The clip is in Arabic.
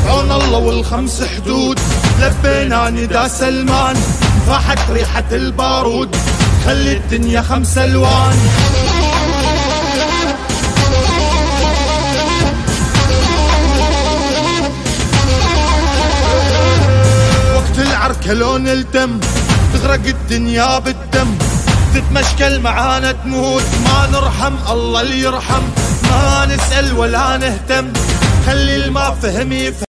عون الله والخمس حدود، لبينا نداء سلمان، فاحت ريحة البارود، خلي الدنيا 5 ألوان. وقت العركة لون الدم، تغرق الدنيا بالدم، تتمشكل معانا تموت، ما نرحم الله اللي يرحم، ما نسأل ولا نهتم، خلي الما فهم يفهم.